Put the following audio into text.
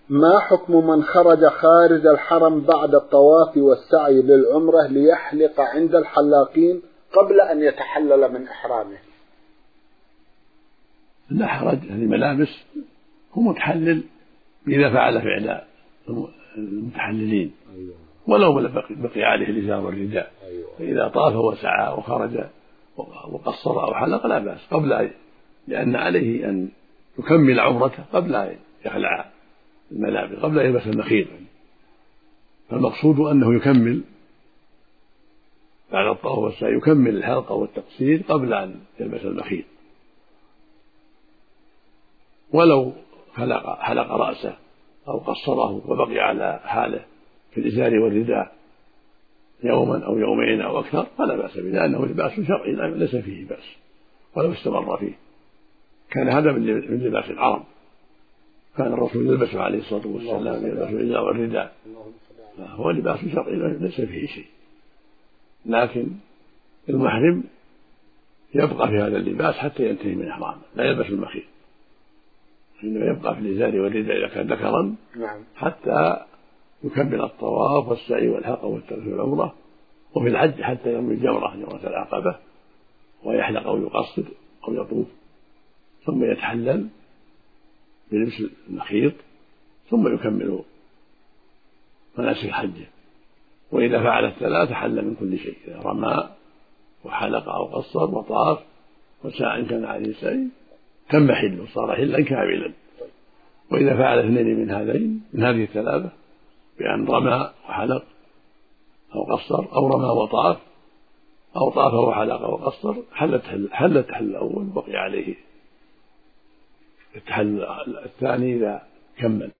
ما حكم من خرج خارج الحرم بعد الطواف والسعي للعمرة ليحلق عند الحلاقين قبل أن يتحلل من إحرامه؟ لا حرج، هذه ملابس، هو متحلل إذا فعل فعل المتحللين، ولو بقي عليه الإزار والرداء، فإذا طاف وسعى وخرج وقصر أو حلق لا بأس، لأن عليه أن يكمل عمرته قبل أن يخلع الملابس، قبل أن يلبس المخيط، فالمقصود أنه يكمل بعد الطواف والسعي، يكمل الحلق والتقصير قبل أن يلبس المخيط، ولو حلق رأسه أو قصره وبقي على حاله في الإزار والرداء يوما أو يومين أو أكثر فلا بأس به، لأنه لباس شرعي ليس فيه بأس ولو استمر فيه. كان هذا من لباس العرب، كان الرسول يلبس عليه الصلاة والسلام يلبس الإزار والرداء، فهو لباس شرعي ليس فيه شيء. لكن المحرم يبقى في هذا اللباس حتى ينتهي من إحرامه، لا يلبس المخيط، إنه يبقى في الإزار والرداء إذا كان ذكرا حتى يكمل الطواف والسعي والحلق والترك في العمرة، وفي الحج حتى يرمي الجمرة جمرة العقبة ويحلق أو يقصر أو يطوف، ثم يتحلل بلبس المخيط، ثم يكمل مناسك حجه. وإذا فعل الثلاث حل من كل شيء، إذا رمى وحلق أو قصر وطاف وسعى إن كان عليه سعي تم حله، صار حلا كاملا. وإذا فعل اثنين من هذه الثلاثة بأن رمى وحلق أو قصر، أو رمى وطاف، أو طاف وحلق وقصر، حل التحلل الأول، بقي عليه التحلل الثاني إذا كمل.